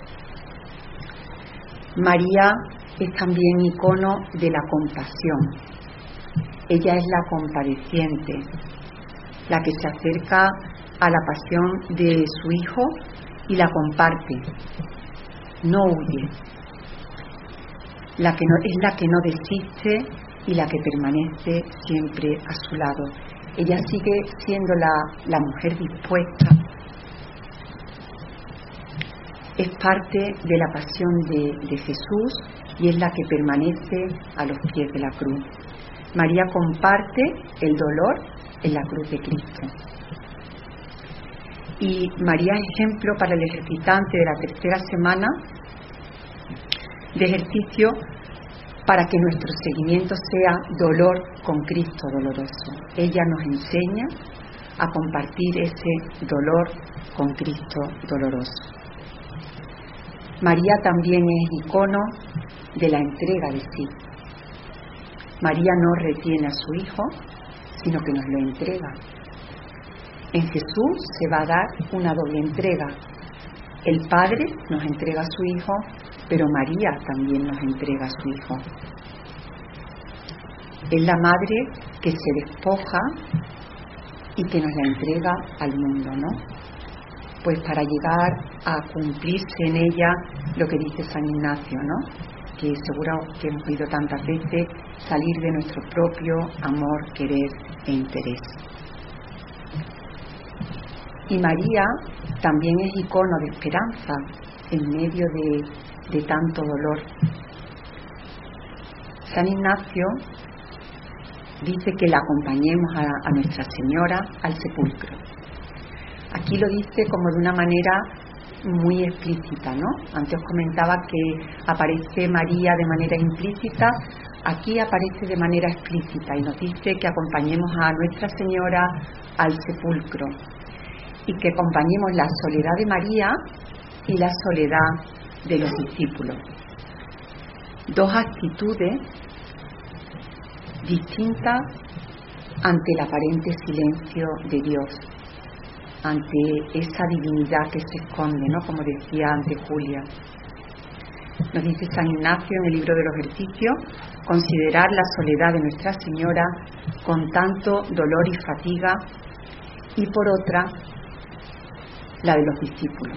Speaker 1: María es también icono de la compasión. Ella es la compadeciente, la que se acerca a la pasión de su Hijo y la comparte, no huye. Es la que no desiste y la que permanece siempre a su lado. Ella sigue siendo la mujer dispuesta. Es parte de la pasión de Jesús y es la que permanece a los pies de la cruz. María comparte el dolor en la cruz de Cristo. Y María es ejemplo para el ejercitante de la tercera semana de ejercicio para que nuestro seguimiento sea dolor con Cristo doloroso. Ella nos enseña a compartir ese dolor con Cristo doloroso. María también es icono de la entrega de sí. María no retiene a su Hijo, sino que nos lo entrega. En Jesús se va a dar una doble entrega. El Padre nos entrega a su Hijo, pero María también nos entrega a su Hijo. Es la Madre que se despoja y que nos la entrega al mundo, ¿no? Pues para llegar a cumplirse en ella lo que dice San Ignacio, ¿no? Que seguro que hemos oído tantas veces, salir de nuestro propio amor, querer e interés. Y María también es icono de esperanza en medio de tanto dolor. San Ignacio dice que la acompañemos a Nuestra Señora al sepulcro. Aquí lo dice como de una manera muy explícita, ¿no? Antes os comentaba que aparece María de manera implícita, aquí aparece de manera explícita y nos dice que acompañemos a Nuestra Señora al sepulcro y que acompañemos la soledad de María y la soledad de los discípulos. Dos actitudes distintas ante el aparente silencio de Dios, ante esa divinidad que se esconde, ¿no? Como decía antes Julia. Nos dice San Ignacio en el libro de los ejercicios, considerar la soledad de Nuestra Señora con tanto dolor y fatiga, y por otra, la de los discípulos.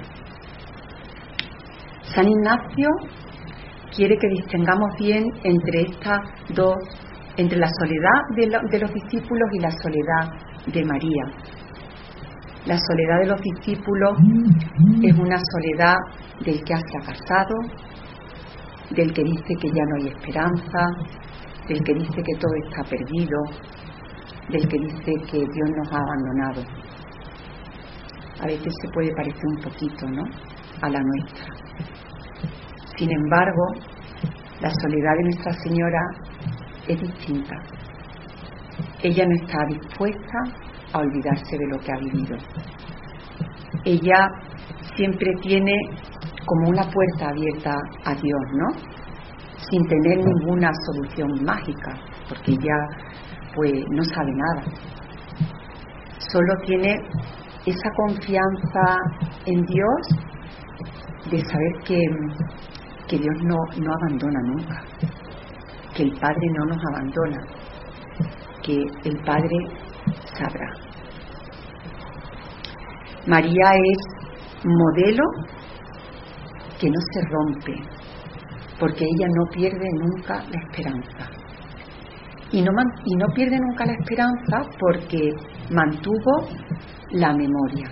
Speaker 1: San Ignacio quiere que distingamos bien entre estas dos, entre la soledad de los discípulos y la soledad de María. La soledad de los discípulos es una soledad del que ha fracasado, del que dice que ya no hay esperanza, del que dice que todo está perdido, del que dice que Dios nos ha abandonado. A veces se puede parecer un poquito, ¿no?, a la nuestra. Sin embargo, la soledad de Nuestra Señora es distinta. Ella no está dispuesta a olvidarse de lo que ha vivido. Ella siempre tiene como una puerta abierta a Dios, ¿no? Sin tener ninguna solución mágica, porque ella pues no sabe nada. Solo tiene esa confianza en Dios de saber que Dios no abandona nunca, que el Padre no nos abandona, que el Padre sabrá. María es modelo que no se rompe, porque ella no pierde nunca la esperanza. Y no pierde nunca la esperanza porque mantuvo la memoria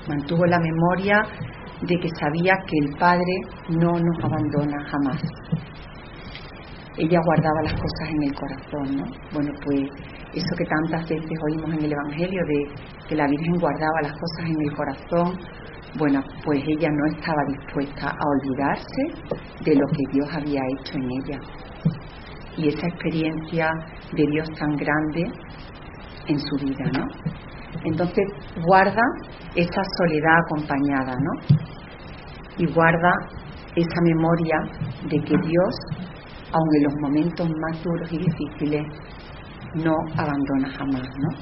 Speaker 1: de que sabía que el Padre no nos abandona jamás. Ella guardaba las cosas en el corazón, ¿no? Bueno, pues eso que tantas veces oímos en el Evangelio de que la Virgen guardaba las cosas en el corazón, bueno, pues ella no estaba dispuesta a olvidarse de lo que Dios había hecho en ella. Y esa experiencia de Dios tan grande en su vida, ¿no? Entonces guarda esa soledad acompañada, ¿no? Y guarda esa memoria de que Dios, aun en los momentos más duros y difíciles, no abandona jamás, ¿no?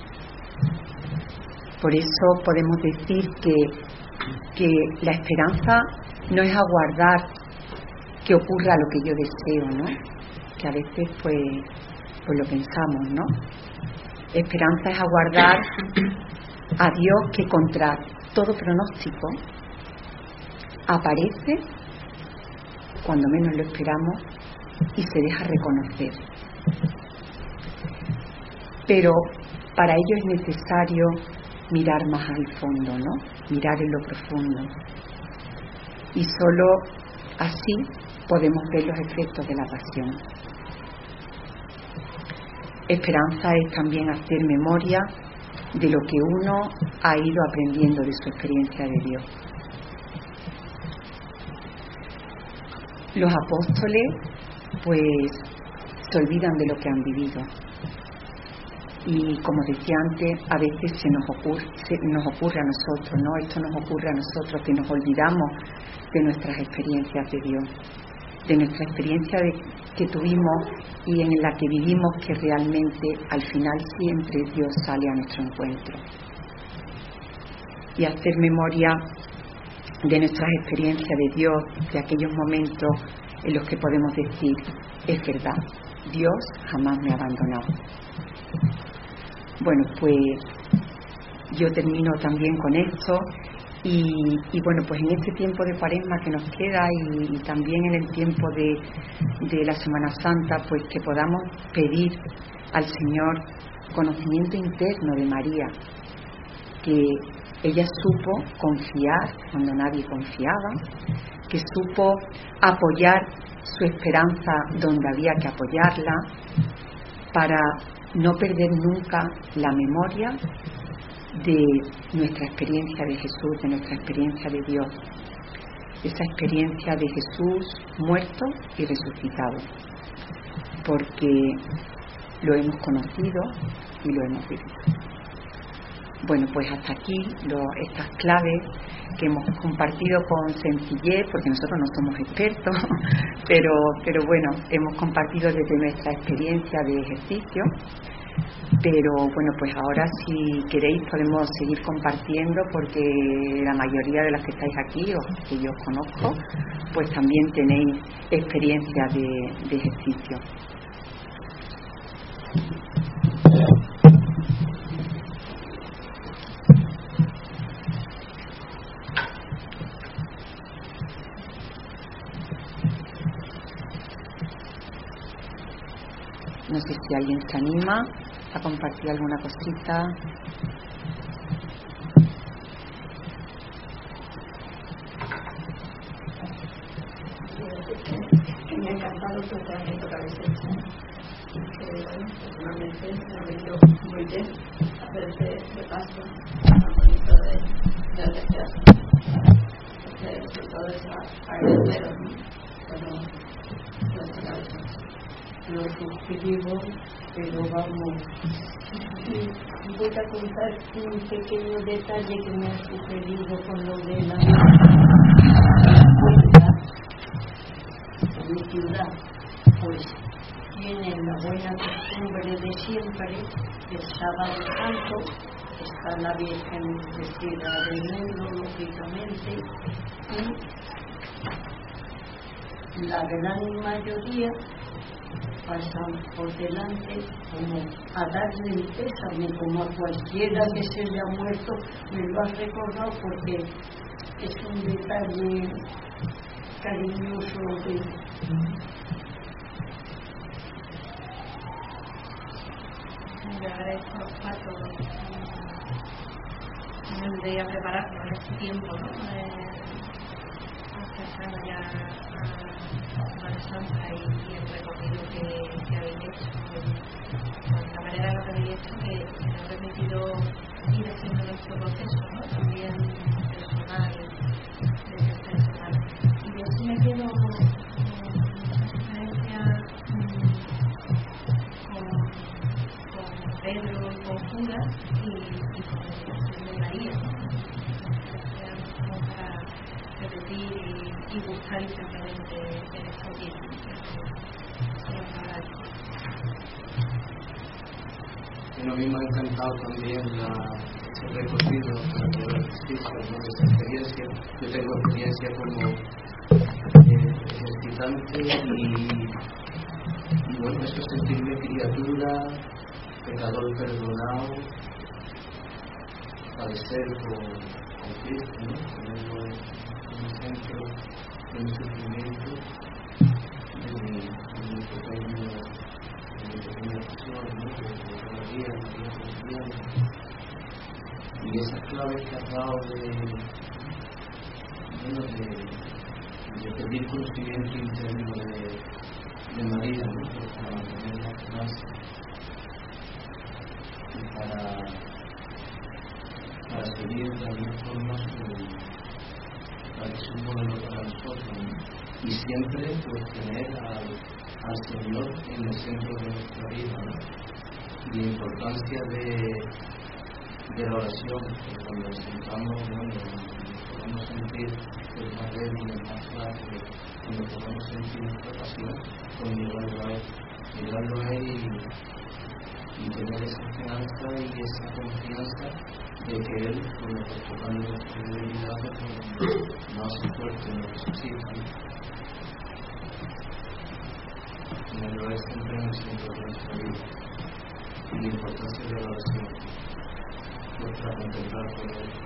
Speaker 1: Por eso podemos decir que la esperanza no es aguardar que ocurra lo que yo deseo, ¿no? Que a veces pues lo pensamos, ¿no? Esperanza es aguardar a Dios que contra todo pronóstico aparece cuando menos lo esperamos y se deja reconocer. Pero para ello es necesario mirar más al fondo, ¿no? Mirar en lo profundo. Y solo así podemos ver los efectos de la pasión. Esperanza es también hacer memoria de lo que uno ha ido aprendiendo de su experiencia de Dios. Los apóstoles pues se olvidan de lo que han vivido y, como decía antes, a veces nos ocurre a nosotros, ¿no? Esto nos ocurre a nosotros, que nos olvidamos de nuestras experiencias de Dios, de nuestra experiencia que tuvimos y en la que vivimos, que realmente al final siempre Dios sale a nuestro encuentro. Y hacer memoria de nuestras experiencias de Dios, de aquellos momentos en los que podemos decir, es verdad, Dios jamás me ha abandonado. Bueno, pues yo termino también con esto y bueno, pues en este tiempo de Cuaresma que nos queda y también en el tiempo de la Semana Santa, pues que podamos pedir al Señor conocimiento interno de María, que ella supo confiar cuando nadie confiaba, que supo apoyar su esperanza donde había que apoyarla, para no perder nunca la memoria de nuestra experiencia de Jesús, de nuestra experiencia de Dios, esa experiencia de Jesús muerto y resucitado, porque lo hemos conocido y lo hemos vivido. Bueno, pues hasta aquí estas claves que hemos compartido con sencillez, porque nosotros no somos expertos, pero bueno, hemos compartido desde nuestra experiencia de ejercicio. Pero bueno, pues ahora si queréis podemos seguir compartiendo, porque la mayoría de las que estáis aquí, o que yo os conozco, pues también tenéis experiencia de ejercicio. No sé si alguien se anima a compartir alguna cosita.
Speaker 5: Me ha encantado el planteamiento que habéis hecho. Bueno, personalmente me ha venido muy bien hacer este repaso tan bonito del desierto. Porque sobre todo es agradecer, ¿no? Pero no es la cabeza. lo suscribo, pero vamos, voy a contar un pequeño detalle que me ha sucedido con lo de la mi ciudad, pues tienen la buena costumbre de siempre, el sábado santo está la Virgen vestida de negro, lógicamente, y la gran mayoría pasan por delante como a darle el pésame, como a cualquiera que se le ha muerto. Me lo has recordado porque es un detalle cariñoso de...
Speaker 6: Le agradezco a todos de prepararnos en este tiempo, ¿no? Acercado ya a Semana Santa y el recorrido que habéis hecho, la manera en la que habéis hecho que nos ha permitido ir haciendo nuestro proceso, ¿no? También personal, y yo sí me quedo con muchas referencias con Pedro, con Judas y con de María, ¿no? Como para repetir y buscar intensamente en estos días.
Speaker 7: A mí me ha encantado también ese recorrido para poder explicar esa experiencia. Yo tengo experiencia como ejercitante y bueno, eso es sentirme criatura, pecador perdonado, padecer con Cristo, ¿no? Tenerlo en el centro de mi sufrimiento, de mi pequeña acción, ¿no? De la vida cotidiana. Y esas claves que has dado de pedir conocimiento interno de María, ¿no? Para mantener la esperanza y para seguir de alguna forma para que sea un modelo para nosotros, ¿no? Y siempre pues tener al Señor en el centro de nuestra vida, ¿no? Y la importancia de la oración, que cuando nos sentamos, bueno, podemos sentir el más débil, el más frágil, cuando podemos sentir nuestra pasión, con mirarlo a Él y tener esa esperanza y esa confianza de que Él, cuando está tocando nuestra debilidad, nos hace fuerte, nos resucita. Tenerlo es siempre en el centro de nuestra vida y la importancia de la oración pues para contemplar todo esto.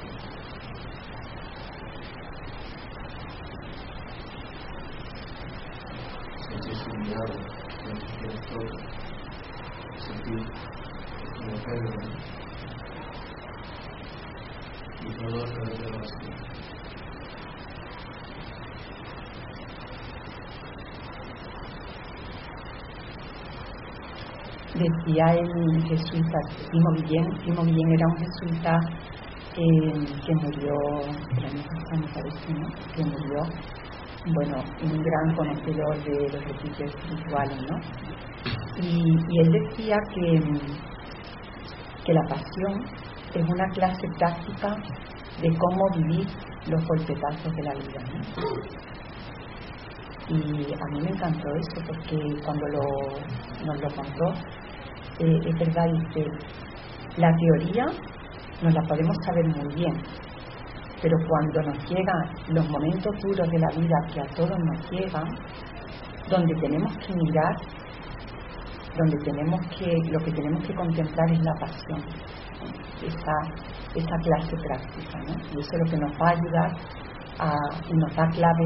Speaker 7: Sentir su mirada, sentir que nos toca, sentir como Pedro, ¿no? Y todo a través de la oración.
Speaker 1: Decía el jesuita Primo Guillén era un jesuita que murió el año pasado, me parece, ¿no? Que murió, bueno, un gran conocedor de los ejercicios espirituales, ¿no? Y él decía que la pasión es una clase práctica de cómo vivir los golpetazos de la vida, ¿no? Y a mí me encantó eso porque cuando nos lo contó, es verdad, dice, la teoría nos la podemos saber muy bien, pero cuando nos llegan los momentos duros de la vida, que a todos nos llegan, donde tenemos que mirar, lo que tenemos que contemplar es la pasión, esa clase práctica, ¿no? Y eso es lo que nos va a ayudar y nos da clave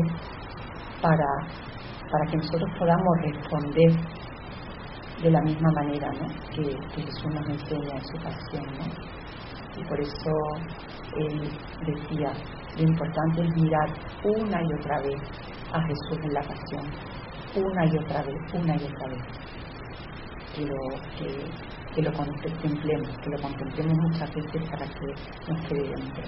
Speaker 1: para que nosotros podamos responder de la misma manera, ¿no? que Jesús nos enseña en su pasión, ¿no? Y por eso él decía, lo importante es mirar una y otra vez a Jesús en la pasión, una y otra vez, que lo contemplemos muchas veces para que nos quede dentro.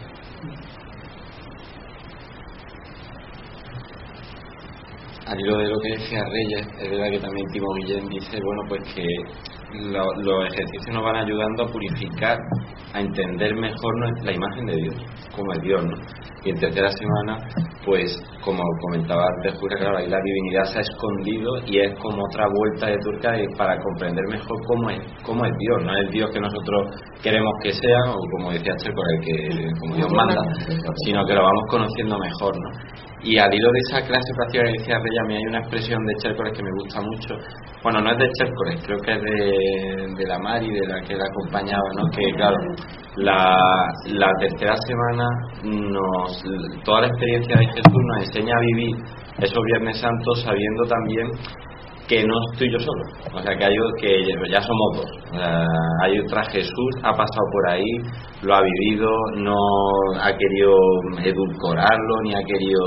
Speaker 2: al hilo de lo que decía Reyes, es verdad que también Timo Guillén dice, bueno, pues que los ejercicios nos van ayudando a purificar, a entender mejor la imagen de Dios, como es Dios, ¿no? Y en tercera semana, pues como comentaba antes Julia, claro, ahí la divinidad se ha escondido y es como otra vuelta de tuerca para comprender mejor cómo es Dios, no es el Dios que nosotros queremos que sea, o como decía Checo, como Dios manda, sino que lo vamos conociendo mejor, ¿no? Y al hilo de esa clase práctica que decía Reyes, a mí hay una expresión de Chércoles que me gusta mucho. Bueno, no es de Chércoles, creo que es de la Mari, de la que la acompañaba, ¿no? Que claro, la tercera semana toda la experiencia de Jesús nos enseña a vivir esos Viernes Santos sabiendo también que no estoy yo solo, o sea, que ya somos dos, o sea, hay otra Jesús, ha pasado por ahí, lo ha vivido, no ha querido edulcorarlo ni ha querido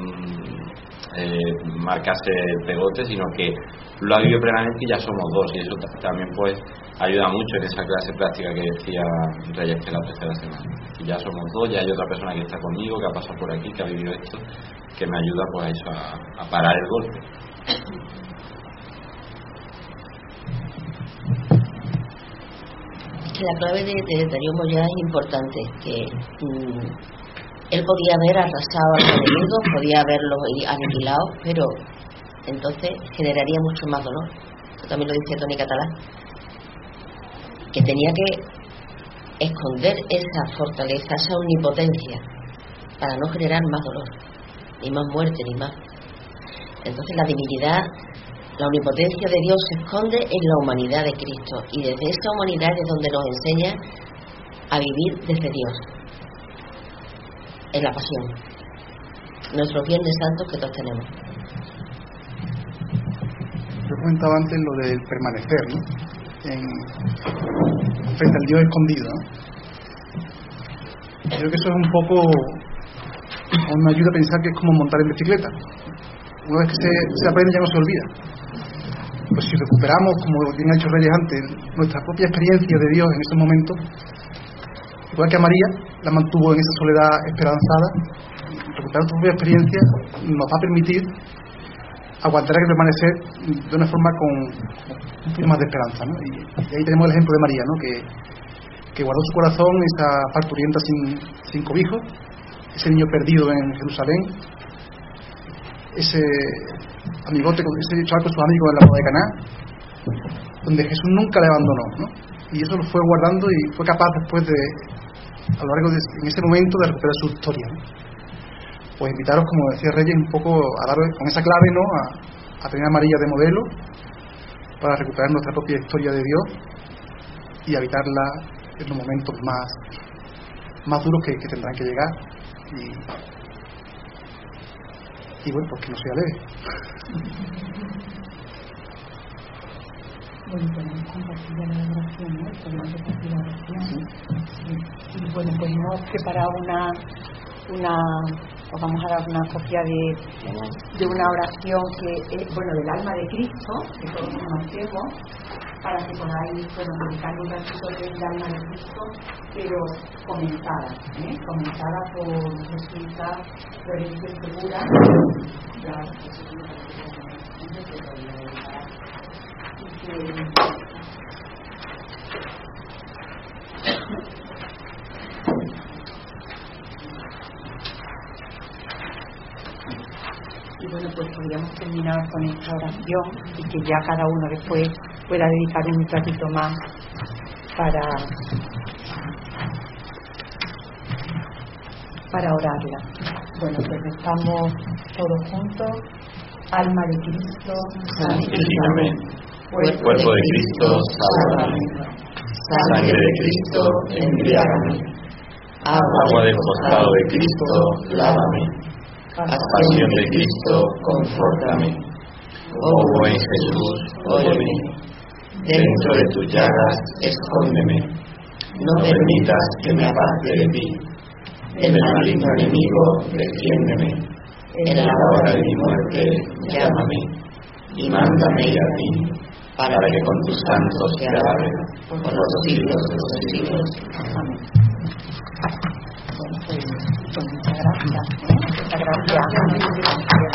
Speaker 2: marcarse el pegote, sino que lo ha vivido plenamente y ya somos dos, y eso también pues ayuda mucho en esa clase práctica que decía Reyes, que la tercera semana, y ya somos dos, ya hay otra persona que está conmigo, que ha pasado por aquí, que ha vivido esto, que me ayuda pues a eso, a parar el golpe.
Speaker 4: La clave de Darío Moyá es importante, que él podía haber arrasado a los enemigos, podía haberlos aniquilado, pero entonces generaría mucho más dolor. Eso también lo dice Tony Catalán, que tenía que esconder esa fortaleza, esa omnipotencia, para no generar más dolor, ni más muerte, ni más. Entonces la divinidad, la omnipotencia de Dios se esconde en la humanidad de Cristo, y desde esa humanidad es donde nos enseña a vivir desde Dios, en la pasión, nuestros Viernes Santos que todos tenemos.
Speaker 3: Yo comentaba antes lo del permanecer, ¿no? Frente al Dios escondido, ¿no? Creo que eso es un poco, me ayuda a pensar que es como montar en bicicleta. Una vez que se aprende ya no se olvida. Pues si recuperamos, como bien ha dicho Reyes antes, nuestra propia experiencia de Dios en esos momentos, igual que a María la mantuvo en esa soledad esperanzada, recuperar tu propia experiencia nos va a permitir aguantar y permanecer de una forma con un poco más de esperanza, ¿no? Y ahí tenemos el ejemplo de María, ¿no? Que guardó su corazón esa parturienta sin cobijo, ese niño perdido en Jerusalén, ese amigote, ese chaval con sus amigos en la boda de Caná, donde Jesús nunca le abandonó, ¿no? Y eso lo fue guardando y fue capaz después a lo largo de en ese momento de recuperar su historia, ¿no? Pues invitaros, como decía Reyes, un poco a dar con esa clave, ¿no? A tener a María de modelo para recuperar nuestra propia historia de Dios y habitarla en los momentos más duros que tendrán que llegar, y bueno, pues que no sea leve.
Speaker 1: Bueno, podemos compartir la oración, ¿no? Podemos compartir la oración. Sí. Y bueno, pues hemos preparado os vamos a dar una copia de una oración que es, bueno, del alma de Cristo, que todos conocemos, para que podáis, bueno, dedicar un ratito del alma de Cristo, pero comentada por Jesuita Religión Segura. Y bueno, pues podríamos terminar con esta oración y que ya cada uno después pueda dedicar un ratito más para orarla. Bueno, pues estamos todos juntos. Alma de Cristo,
Speaker 2: santifícame. Cuerpo de Cristo, sálvame. Sangre de Cristo, embriágame. Agua del costado de Cristo, lávame. Pasión de Cristo, confórtame. Oh buen Jesús, óyeme. Dentro de tus llagas, escóndeme. No permitas que me aparte de ti. Del maligno enemigo, defiéndeme. En la hora de mi muerte, llámame. Y mándame ir a ti, para que con tus santos te alabe por los siglos de los siglos. Amén.
Speaker 1: Bueno, pues muchas gracias. Muchas gracias.